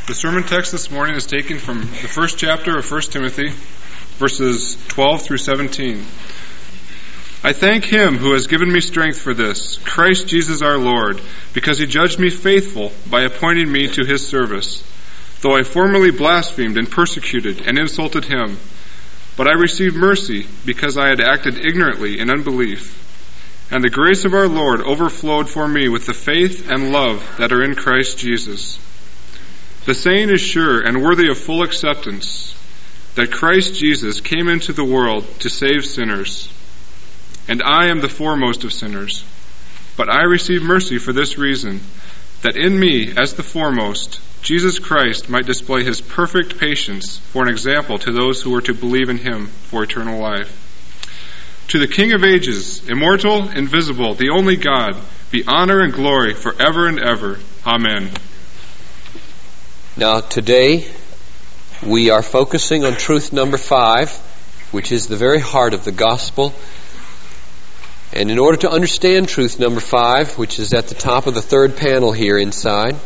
The sermon text this morning is taken from the first chapter of 1 Timothy, verses 12 through 17. I thank Him who has given me strength for this, Christ Jesus our Lord, because He judged me faithful by appointing me to His service. Though I formerly blasphemed and persecuted and insulted Him, but I received mercy because I had acted ignorantly in unbelief. And the grace of our Lord overflowed for me with the faith and love that are in Christ Jesus. The saying is sure and worthy of full acceptance, that Christ Jesus came into the world to save sinners. And I am the foremost of sinners. But I receive mercy for this reason, that in me, as the foremost, Jesus Christ might display His perfect patience for an example to those who are to believe in Him for eternal life. To the King of ages, immortal, invisible, the only God, be honor and glory forever and ever. Amen. Now today we are focusing on truth number 5, which is the very heart of the gospel. And in order to understand truth number 5, which is at the top of the third panel here inside,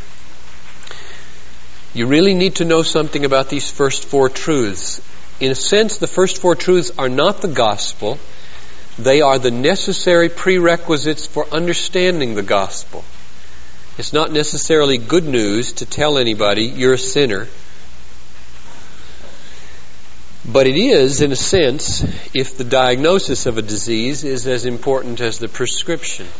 you really need to know something about these first 4 truths. In a sense, the first 4 truths are not the gospel. They are the necessary prerequisites for understanding the gospel. It's not necessarily good news to tell anybody you're a sinner. But it is, in a sense, if the diagnosis of a disease is as important as the prescription.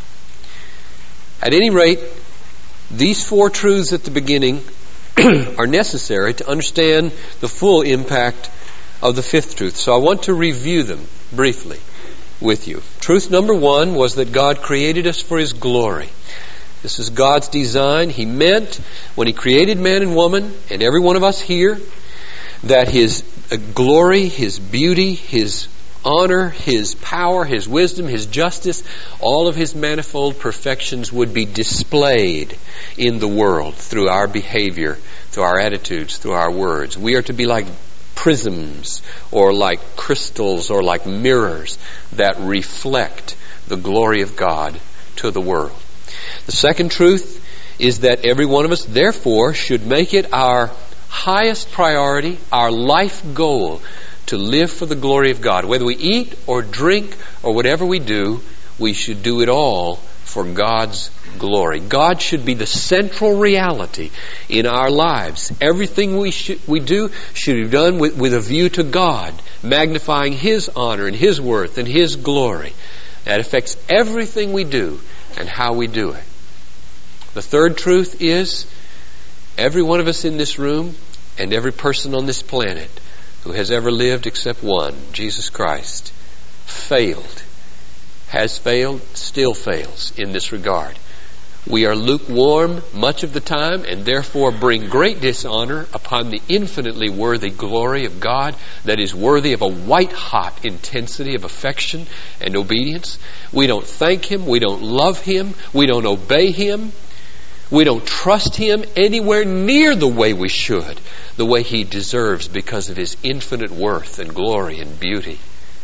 At any rate, these 4 truths at the beginning are necessary to understand the full impact of the 5th truth. So I want to review them briefly with you. Truth number 1 was that God created us for His glory. This is God's design. He meant, when He created man and woman, and every one of us here, that His glory, His beauty, His honor, His power, His wisdom, His justice, all of His manifold perfections would be displayed in the world through our behavior, through our attitudes, through our words. We are to be like prisms, or like crystals, or like mirrors that reflect the glory of God to the world. The second truth is that every one of us, therefore, should make it our highest priority, our life goal, to live for the glory of God. Whether we eat or drink or whatever we do, we should do it all for God's glory. God should be the central reality in our lives. Everything we do should be done with a view to God, magnifying His honor and His worth and His glory. That affects everything we do and how we do it. The third truth is, every one of us in this room and every person on this planet who has ever lived except one, Jesus Christ, failed, has failed, still fails in this regard. We are lukewarm much of the time and therefore bring great dishonor upon the infinitely worthy glory of God that is worthy of a white-hot intensity of affection and obedience. We don't thank Him, we don't love Him, we don't obey Him, we don't trust Him anywhere near the way we should, the way He deserves because of His infinite worth and glory and beauty.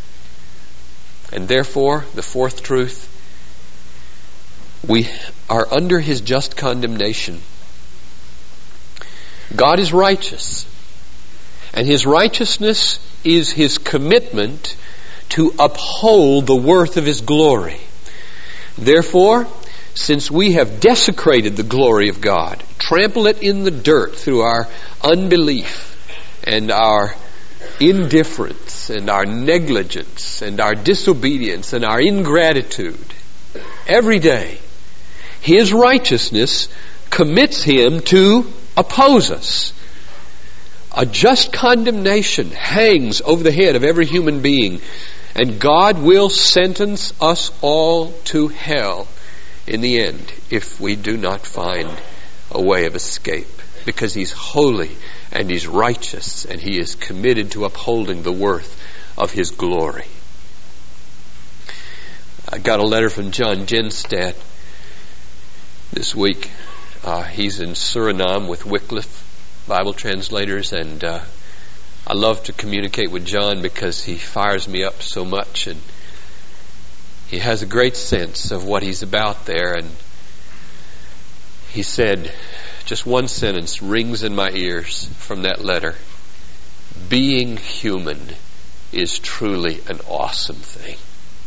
And therefore, the fourth truth, we are under His just condemnation. God is righteous, and His righteousness is His commitment to uphold the worth of His glory. Therefore, since we have desecrated the glory of God, trampled it in the dirt through our unbelief and our indifference and our negligence and our disobedience and our ingratitude, every day, His righteousness commits Him to oppose us. A just condemnation hangs over the head of every human being, and God will sentence us all to hell in the end if we do not find a way of escape, because He's holy and He's righteous and He is committed to upholding the worth of His glory. I got a letter from John Genstadt this week. He's in Suriname with Wycliffe Bible translators, and I love to communicate with John because he fires me up so much, and he has a great sense of what he's about there. And he said just one sentence rings in my ears from that letter. Being human is truly an awesome thing.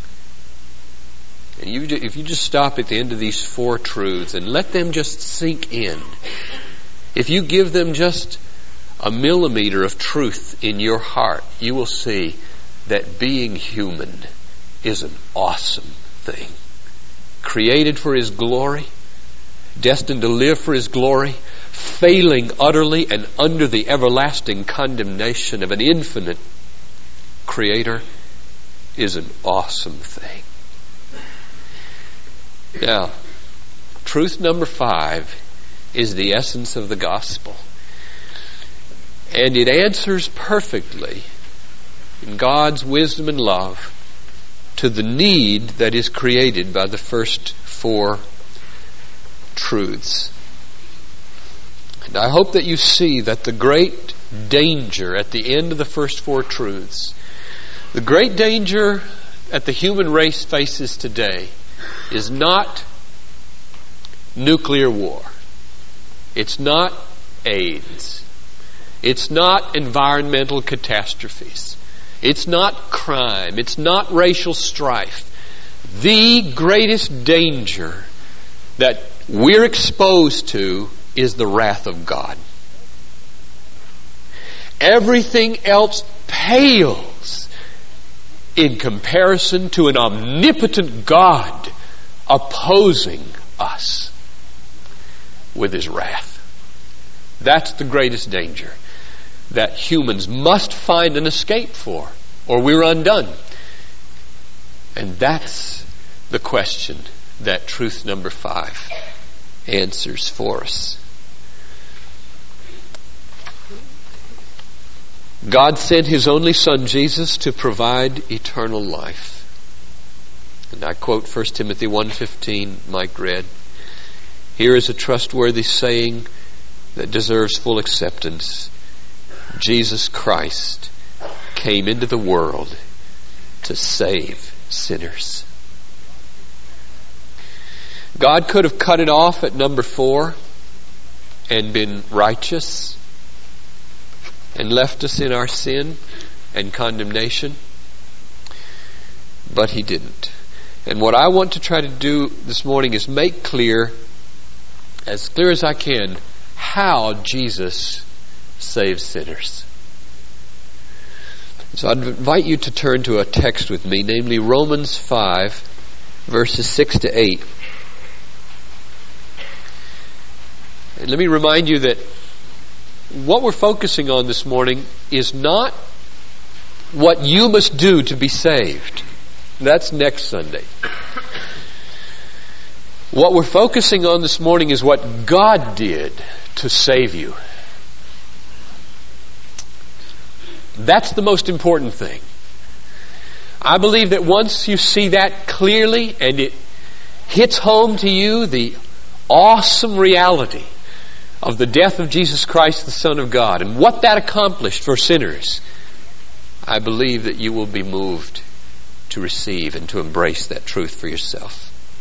And if you just stop at the end of these 4 truths and let them just sink in, if you give them just a millimeter of truth in your heart, you will see that being human is an awesome thing. Created for His glory, destined to live for His glory, failing utterly and under the everlasting condemnation of an infinite Creator is an awesome thing. Now, truth number 5 is the essence of the gospel. And it answers perfectly, in God's wisdom and love, to the need that is created by the first 4 truths. And I hope that you see that the great danger at the end of the first 4 truths, the great danger that the human race faces today, is not nuclear war. It's not AIDS. It's not environmental catastrophes. It's not crime. It's not racial strife. The greatest danger that we're exposed to is the wrath of God. Everything else pales in comparison to an omnipotent God opposing us with His wrath. That's the greatest danger that humans must find an escape for, or we're undone. And that's the question that truth number 5 answers for us. God sent His only Son, Jesus, to provide eternal life. And I quote 1 Timothy 1:15, Mike read. Here is a trustworthy saying that deserves full acceptance. Jesus Christ came into the world to save sinners. God could have cut it off at number 4 and been righteous and left us in our sin and condemnation, but He didn't. And what I want to try to do this morning is make clear, as clear as I can, how Jesus saves sinners. So I'd invite you to turn to a text with me, namely Romans 5, verses 6 to 8. And let me remind you that what we're focusing on this morning is not what you must do to be saved. That's next Sunday. What we're focusing on this morning is what God did to save you. That's the most important thing. I believe that once you see that clearly and it hits home to you, the awesome reality of the death of Jesus Christ, the Son of God, and what that accomplished for sinners, I believe that you will be moved to receive and to embrace that truth for yourself.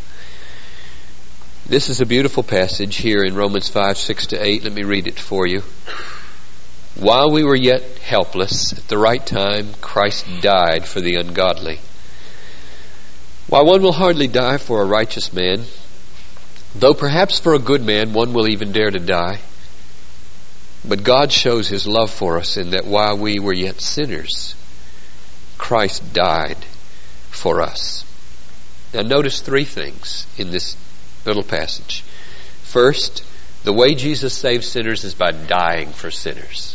This is a beautiful passage here in Romans 5, 6 to 8. Let me read it for you. While we were yet helpless, at the right time, Christ died for the ungodly. While one will hardly die for a righteous man, though perhaps for a good man one will even dare to die. But God shows His love for us in that while we were yet sinners, Christ died for us. Now notice 3 things in this little passage. First, the way Jesus saves sinners is by dying for sinners.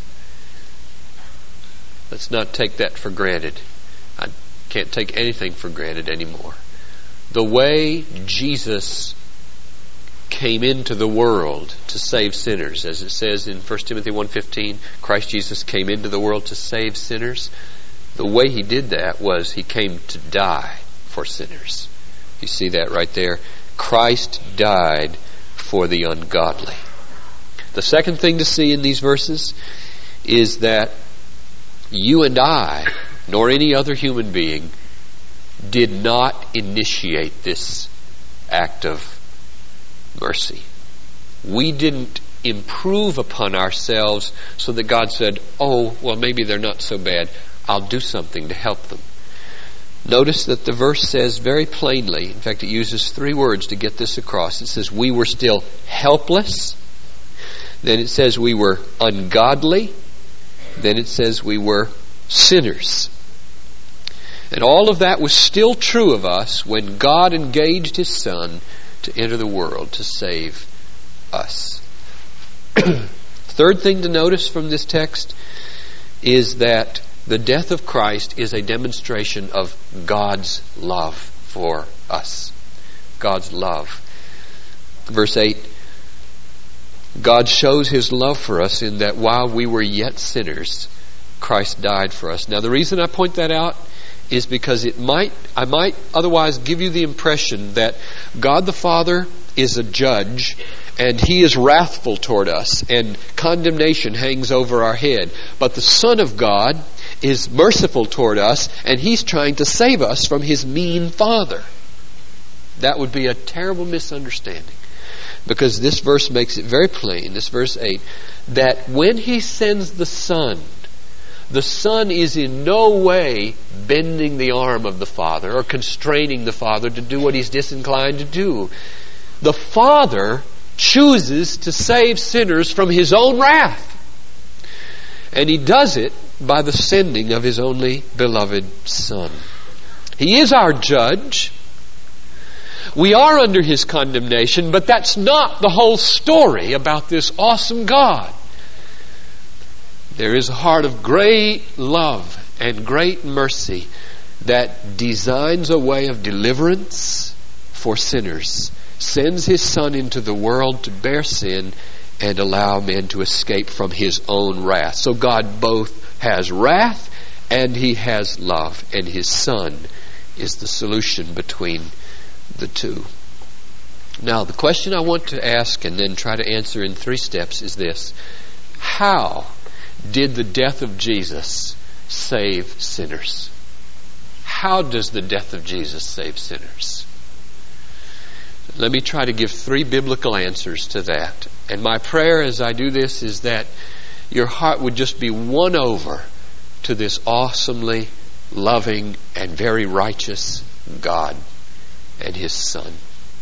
Let's not take that for granted. I can't take anything for granted anymore. The way Jesus came into the world to save sinners, as it says in 1 Timothy 1:15, Christ Jesus came into the world to save sinners. The way He did that was He came to die for sinners. You see that right there? Christ died for the ungodly. The second thing to see in these verses is that you and I, nor any other human being, did not initiate this act of mercy. We didn't improve upon ourselves so that God said, oh, well, maybe they're not so bad. I'll do something to help them. Notice that the verse says very plainly, in fact, it uses 3 words to get this across. It says we were still helpless. Then it says we were ungodly. Then it says we were sinners. And all of that was still true of us when God engaged His Son to enter the world to save us. Third thing to notice from this text is that the death of Christ is a demonstration of God's love for us. God's love. Verse 8, God shows His love for us in that while we were yet sinners, Christ died for us. Now the reason I point that out is because I might otherwise give you the impression that God the Father is a judge and He is wrathful toward us and condemnation hangs over our head. But the Son of God is merciful toward us and He's trying to save us from His mean Father. That would be a terrible misunderstanding, because this verse makes it very plain, this verse 8, that when He sends the Son is in no way bending the arm of the Father or constraining the Father to do what He's disinclined to do. The Father chooses to save sinners from His own wrath. And He does it by the sending of His only beloved Son. He is our judge. We are under His condemnation, but that's not the whole story about this awesome God. There is a heart of great love and great mercy that designs a way of deliverance for sinners, sends His Son into the world to bear sin and allow men to escape from His own wrath. So God both has wrath and He has love, and His Son is the solution between the two. Now, the question I want to ask and then try to answer in 3 steps is this: how did the death of Jesus save sinners? How does the death of Jesus save sinners? Let me try to give 3 biblical answers to that. And my prayer as I do this is that your heart would just be won over to this awesomely loving and very righteous God and His Son.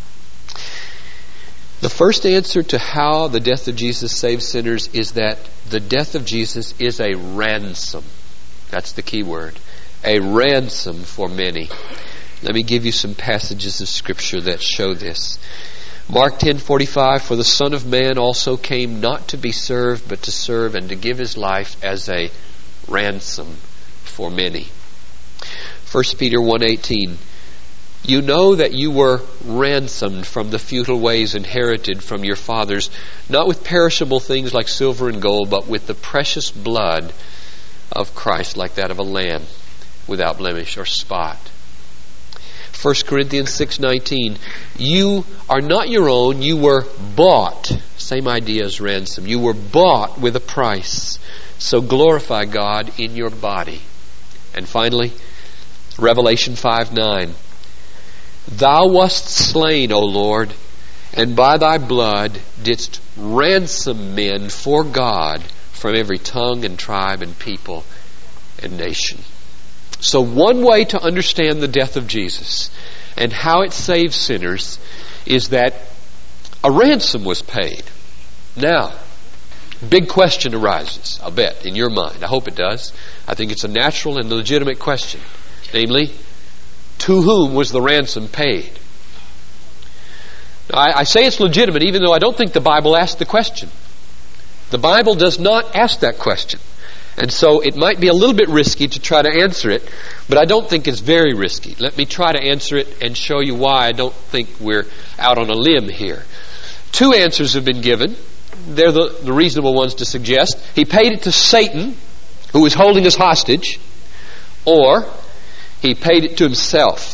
The first answer to how the death of Jesus saves sinners is that the death of Jesus is a ransom. That's the key word. A ransom for many. Let me give you some passages of Scripture that show this. Mark 10:45, for the Son of Man also came not to be served, but to serve and to give His life as a ransom for many. 1 Peter 1:18, you know that you were ransomed from the futile ways inherited from your fathers, not with perishable things like silver and gold, but with the precious blood of Christ, like that of a lamb, without blemish or spot. 1 Corinthians 6:19, you are not your own, you were bought. Same idea as ransom. You were bought with a price. So glorify God in your body. And finally, Revelation 5:9, thou wast slain, O Lord, and by thy blood didst ransom men for God from every tongue and tribe and people and nation. So one way to understand the death of Jesus and how it saves sinners is that a ransom was paid. Now, big question arises, I'll bet, in your mind. I hope it does. I think it's a natural and legitimate question. Namely, to whom was the ransom paid? Now, I say it's legitimate even though I don't think the Bible asked the question. The Bible does not ask that question. And so it might be a little bit risky to try to answer it, but I don't think it's very risky. Let me try to answer it and show you why I don't think we're out on a limb here. 2 answers have been given. They're the reasonable ones to suggest. He paid it to Satan, who was holding us hostage, or he paid it to himself.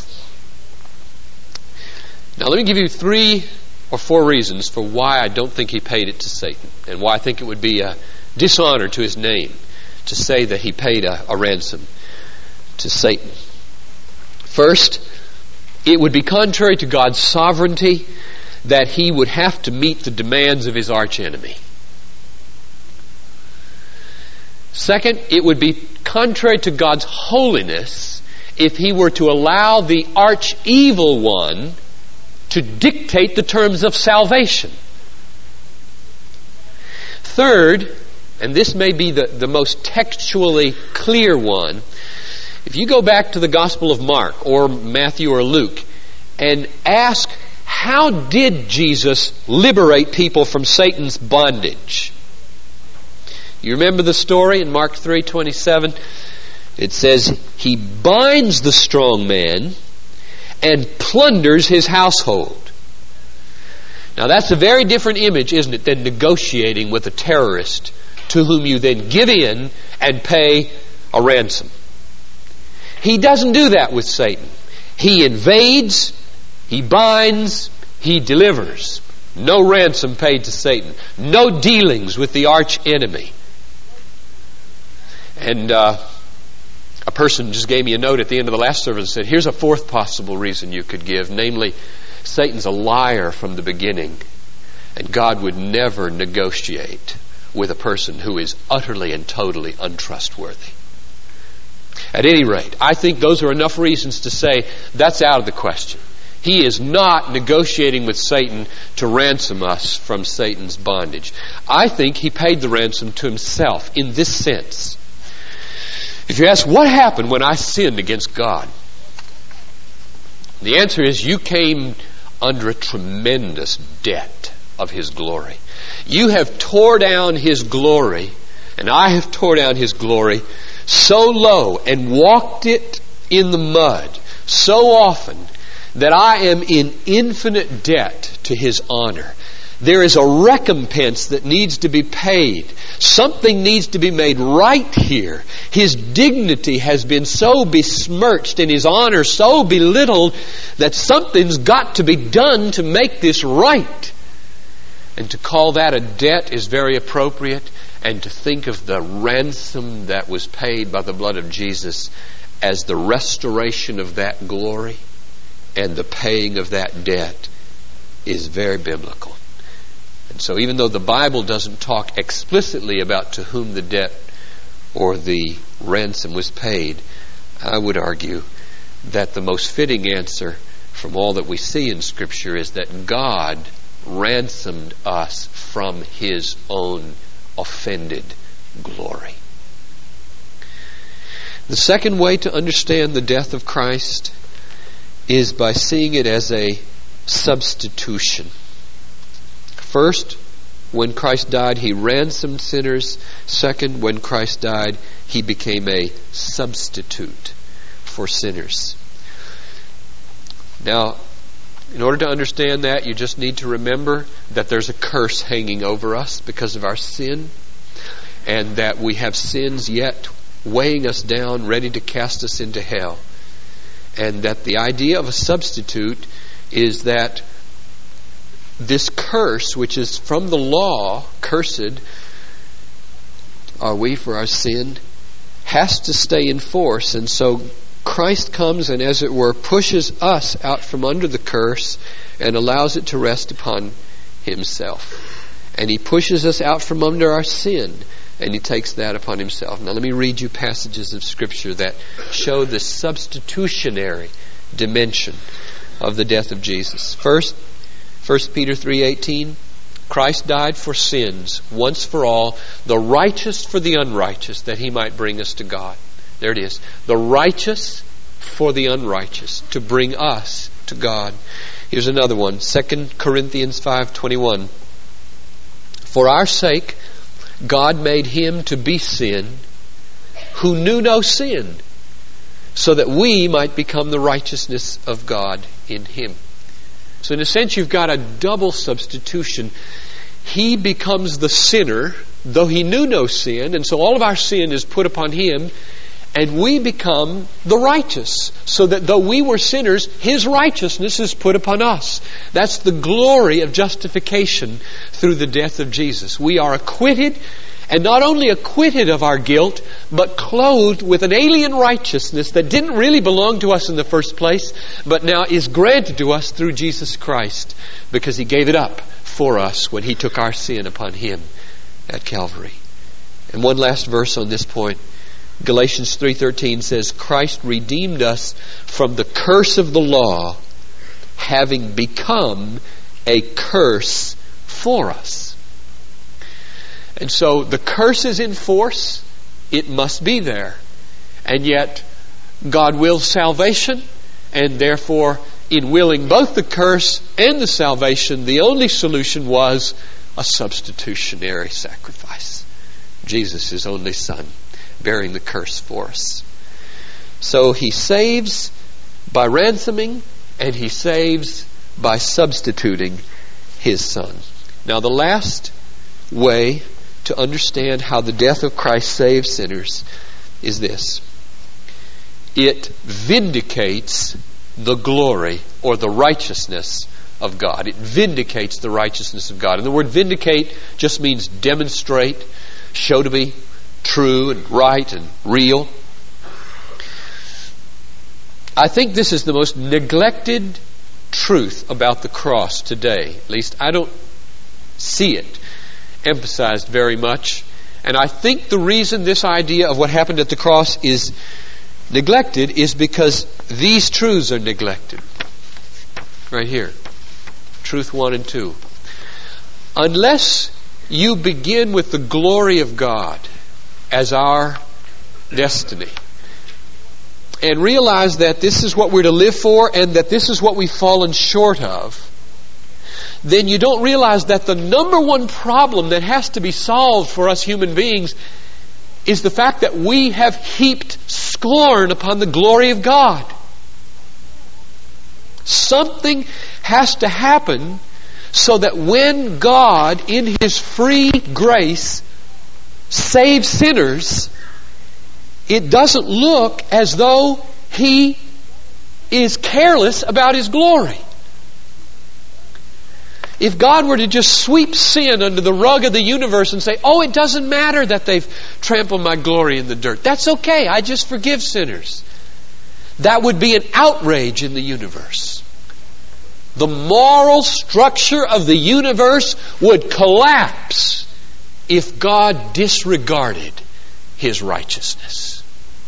Now let me give you 3 or 4 reasons for why I don't think he paid it to Satan, and why I think it would be a dishonor to his name to say that he paid a ransom to Satan. First, it would be contrary to God's sovereignty that he would have to meet the demands of his archenemy. Second, it would be contrary to God's holiness if He were to allow the arch-evil one to dictate the terms of salvation. Third, and this may be the most textually clear one, if you go back to the Gospel of Mark or Matthew or Luke and ask, how did Jesus liberate people from Satan's bondage? You remember the story in Mark 3:27? It says, He binds the strong man and plunders his household. Now that's a very different image, isn't it, than negotiating with a terrorist to whom you then give in and pay a ransom. He doesn't do that with Satan. He invades, he binds, he delivers. No ransom paid to Satan. No dealings with the arch enemy. And a person just gave me a note at the end of the last service and said, here's a fourth possible reason you could give, namely, Satan's a liar from the beginning, and God would never negotiate with a person who is utterly and totally untrustworthy. At any rate, I think those are enough reasons to say that's out of the question. He is not negotiating with Satan to ransom us from Satan's bondage. I think He paid the ransom to Himself in this sense. If you ask, what happened when I sinned against God? The answer is, you came under a tremendous debt of His glory. You have tore down His glory, and I have tore down His glory so low and walked it in the mud so often that I am in infinite debt to His honor. There is a recompense that needs to be paid. Something needs to be made right here. His dignity has been so besmirched and His honor so belittled that something's got to be done to make this right. And to call that a debt is very appropriate, and to think of the ransom that was paid by the blood of Jesus as the restoration of that glory and the paying of that debt is very biblical. And so even though the Bible doesn't talk explicitly about to whom the debt or the ransom was paid, I would argue that the most fitting answer from all that we see in Scripture is that God ransomed us from His own offended glory. The second way to understand the death of Christ is by seeing it as a substitution. First, when Christ died, He ransomed sinners. Second, when Christ died, He became a substitute for sinners. Now, in order to understand that, you just need to remember that there's a curse hanging over us because of our sin, and that we have sins yet weighing us down, ready to cast us into hell. And that the idea of a substitute is that this curse, which is from the law, cursed are we for our sin, has to stay in force. And so Christ comes and, as it were, pushes us out from under the curse and allows it to rest upon Himself. And He pushes us out from under our sin, and He takes that upon Himself. Now let me read you passages of Scripture that show the substitutionary dimension of the death of Jesus. First, 1 Peter 3:18, Christ died for sins once for all, the righteous for the unrighteous, that He might bring us to God. There it is. The righteous for the unrighteous, to bring us to God. Here's another one. 2 Corinthians 5:21. For our sake, God made Him to be sin who knew no sin, so that we might become the righteousness of God in Him. So in a sense, you've got a double substitution. He becomes the sinner, though He knew no sin, and so all of our sin is put upon Him, and we become the righteous, so that though we were sinners, His righteousness is put upon us. That's the glory of justification through the death of Jesus. We are acquitted, and not only acquitted of our guilt, but clothed with an alien righteousness that didn't really belong to us in the first place, but now is granted to us through Jesus Christ, because He gave it up for us when He took our sin upon Him at Calvary. And one last verse on this point. Galatians 3:13 says, Christ redeemed us from the curse of the law, having become a curse for us. And so the curse is in force. It must be there. And yet God wills salvation, and therefore in willing both the curse and the salvation, the only solution was a substitutionary sacrifice. Jesus, His only Son, bearing the curse for us. So He saves by ransoming, and He saves by substituting His Son. Now, the last way to understand how the death of Christ saves sinners is this. It vindicates the glory or the righteousness of God. It vindicates the righteousness of God. And the word vindicate just means demonstrate, show to be true and right and real. I think this is the most neglected truth about the cross today. At least I don't see it emphasized very much. And I think the reason this idea of what happened at the cross is neglected is because these truths are neglected. Right here. Truth 1 and 2. Unless you begin with the glory of God as our destiny, and realize that this is what we're to live for and that this is what we've fallen short of, then you don't realize that the number one problem that has to be solved for us human beings is the fact that we have heaped scorn upon the glory of God. Something has to happen so that when God, in His free grace, saves sinners, it doesn't look as though He is careless about His glory. If God were to just sweep sin under the rug of the universe and say, oh, it doesn't matter that they've trampled my glory in the dirt. That's okay. I just forgive sinners. That would be an outrage in the universe. The moral structure of the universe would collapse if God disregarded His righteousness.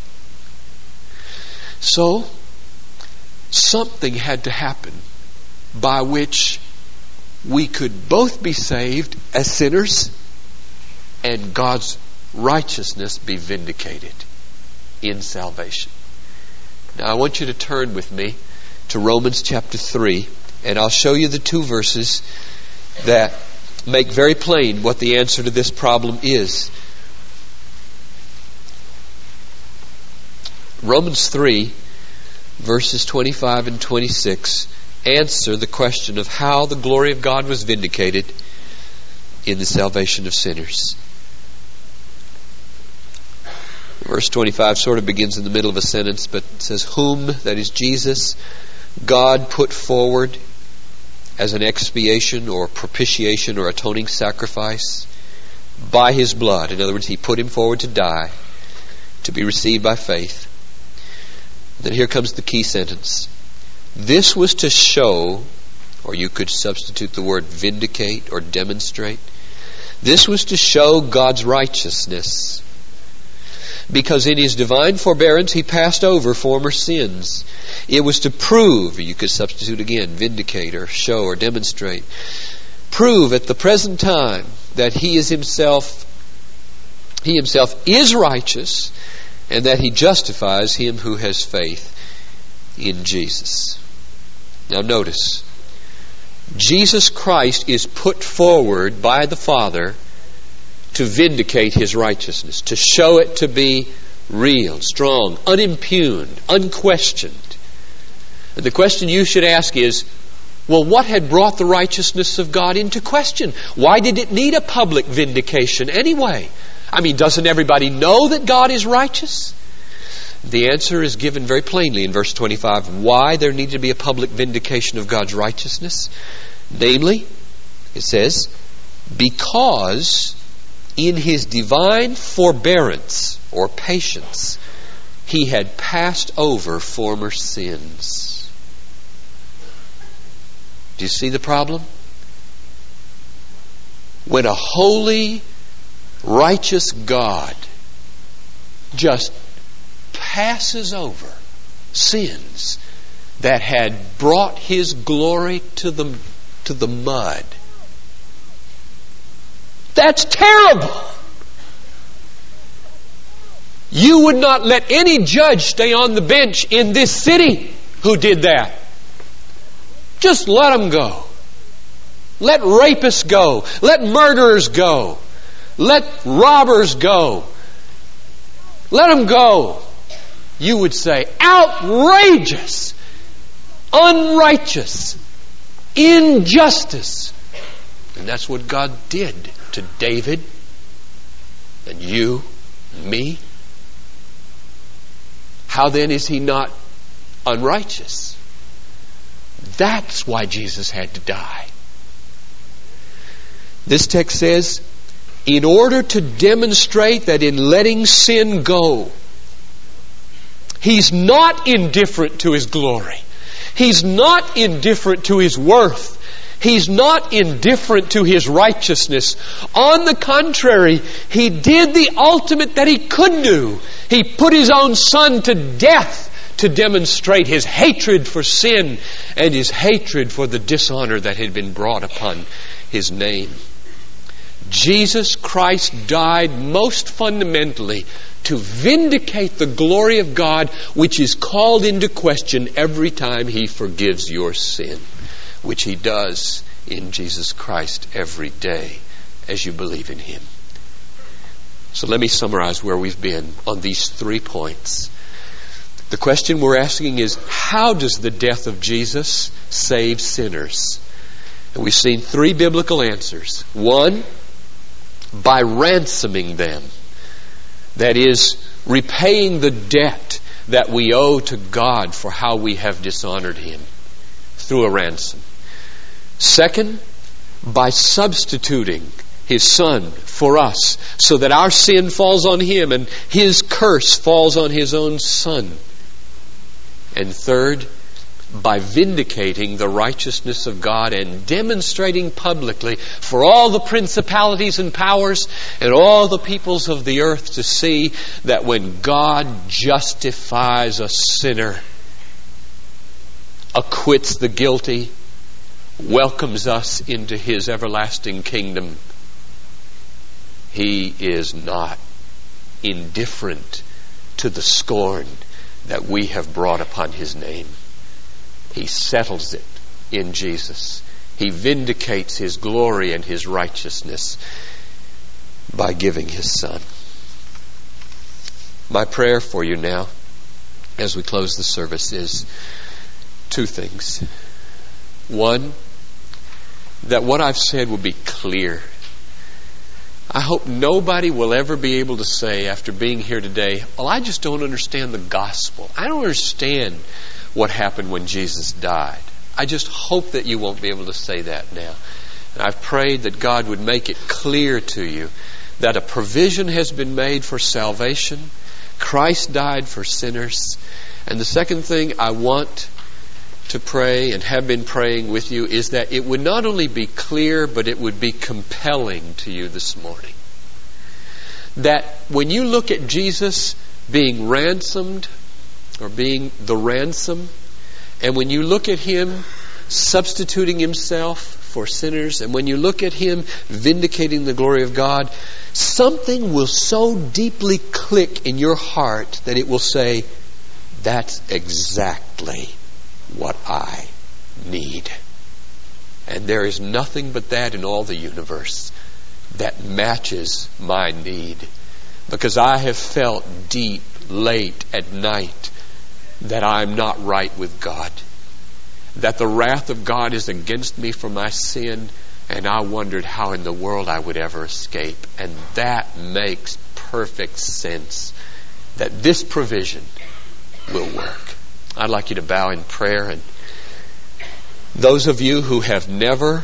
So, something had to happen by which we could both be saved as sinners and God's righteousness be vindicated in salvation. Now I want you to turn with me to Romans chapter 3, and I'll show you the two verses that make very plain what the answer to this problem is. Romans 3, verses 25 and 26 answer the question of how the glory of God was vindicated in the salvation of sinners. Verse 25 sort of begins in the middle of a sentence, but it says, whom, that is Jesus, God put forward as an expiation or propitiation or atoning sacrifice by His blood. In other words, He put Him forward to die, to be received by faith. Then here comes the key sentence. This was to show, or you could substitute the word vindicate or demonstrate. This was to show God's righteousness, because in His divine forbearance He passed over former sins. It was to prove, you could substitute again, vindicate or show or demonstrate. Prove at the present time that He Himself is righteous, and that He justifies him who has faith in Jesus. Now notice, Jesus Christ is put forward by the Father to vindicate His righteousness, to show it to be real, strong, unimpugned, unquestioned. And the question you should ask is, well, what had brought the righteousness of God into question? Why did it need a public vindication anyway? I mean, doesn't everybody know that God is righteous? The answer is given very plainly in verse 25. Why there needed to be a public vindication of God's righteousness? Namely, it says, because in His divine forbearance or patience, He had passed over former sins. Do you see the problem? When a holy, righteous God just passes over sins that had brought His glory to the mud. That's terrible. You would not let any judge stay on the bench in this city who did that. Just let them go. Let rapists go. Let murderers go. Let robbers go. Let them go. You would say, outrageous, unrighteous, injustice. And that's what God did to David and you and me. How then is He not unrighteous? That's why Jesus had to die. This text says, in order to demonstrate that in letting sin go, He's not indifferent to His glory. He's not indifferent to His worth. He's not indifferent to His righteousness. On the contrary, He did the ultimate that He could do. He put His own Son to death to demonstrate His hatred for sin and His hatred for the dishonor that had been brought upon His name. Jesus Christ died most fundamentally to vindicate the glory of God, which is called into question every time He forgives your sin, which He does in Jesus Christ every day as you believe in Him. So let me summarize where we've been on these 3 points. The question we're asking is, how does the death of Jesus save sinners? And we've seen 3 biblical answers. 1, by ransoming them. That is, repaying the debt that we owe to God for how we have dishonored Him through a ransom. 2, by substituting His Son for us so that our sin falls on Him and His curse falls on His own Son. And 3, by vindicating the righteousness of God and demonstrating publicly for all the principalities and powers and all the peoples of the earth to see that when God justifies a sinner, acquits the guilty, welcomes us into His everlasting kingdom, He is not indifferent to the scorn that we have brought upon His name. He settles it in Jesus. He vindicates His glory and His righteousness by giving His Son. My prayer for you now, as we close the service, is 2 things. 1, that what I've said will be clear. I hope nobody will ever be able to say after being here today, well, I just don't understand the gospel. I don't understand what happened when Jesus died. I just hope that you won't be able to say that now. And I've prayed that God would make it clear to you that a provision has been made for salvation. Christ died for sinners. And the second thing I want to pray and have been praying with you is that it would not only be clear, but it would be compelling to you this morning. That when you look at Jesus being ransomed, or being the ransom, and when you look at Him substituting Himself for sinners, and when you look at Him vindicating the glory of God, something will so deeply click in your heart that it will say, that's exactly what I need. And there is nothing but that in all the universe that matches my need. Because I have felt deep, late at night, that I'm not right with God. That the wrath of God is against me for my sin, and I wondered how in the world I would ever escape. And that makes perfect sense, that this provision will work. I'd like you to bow in prayer, and those of you who have never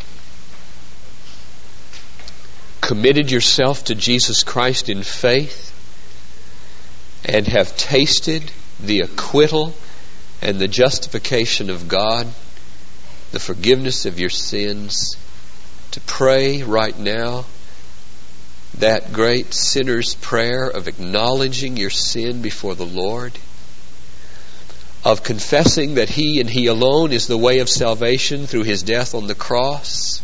committed yourself to Jesus Christ in faith and have tasted the acquittal and the justification of God, the forgiveness of your sins, to pray right now that great sinner's prayer of acknowledging your sin before the Lord, of confessing that He and He alone is the way of salvation through His death on the cross,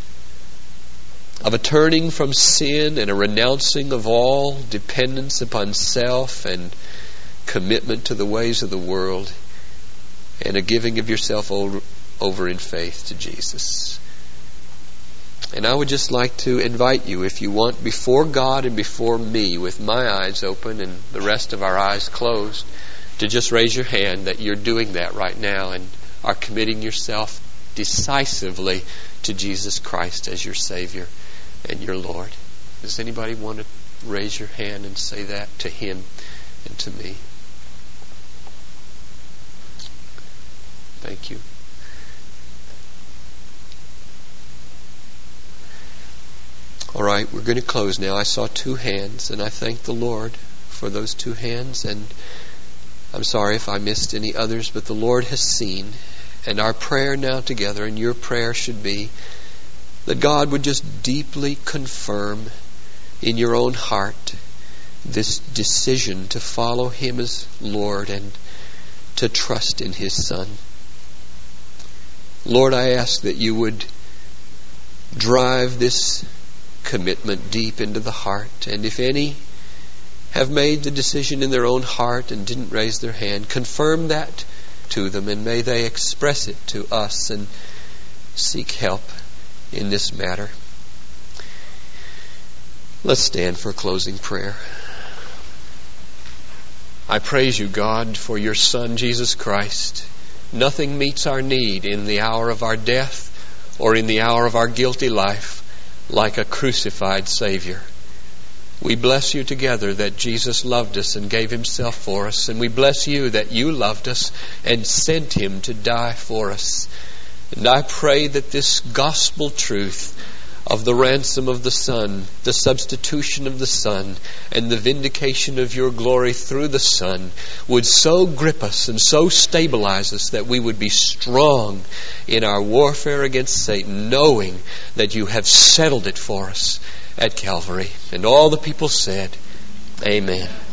of a turning from sin and a renouncing of all dependence upon self and commitment to the ways of the world, and a giving of yourself over in faith to Jesus. And I would just like to invite you, if you want, before God and before me, with my eyes open and the rest of our eyes closed, to just raise your hand that you're doing that right now and are committing yourself decisively to Jesus Christ as your Savior and your Lord. Does anybody want to raise your hand and say that to Him and to me? Thank you. All right, we're going to close now. I saw 2 hands, and I thank the Lord for those 2 hands, and I'm sorry if I missed any others, but the Lord has seen. And our prayer now together, and your prayer should be, that God would just deeply confirm in your own heart this decision to follow Him as Lord and to trust in His Son. Lord, I ask that you would drive this commitment deep into the heart. And if any have made the decision in their own heart and didn't raise their hand, confirm that to them, and may they express it to us and seek help in this matter. Let's stand for a closing prayer. I praise you, God, for your Son, Jesus Christ. Nothing meets our need in the hour of our death or in the hour of our guilty life like a crucified Savior. We bless you together that Jesus loved us and gave Himself for us. And we bless you that you loved us and sent Him to die for us. And I pray that this gospel truth of the ransom of the Son, the substitution of the Son, and the vindication of your glory through the Son would so grip us and so stabilize us that we would be strong in our warfare against Satan, knowing that you have settled it for us at Calvary. And all the people said, Amen.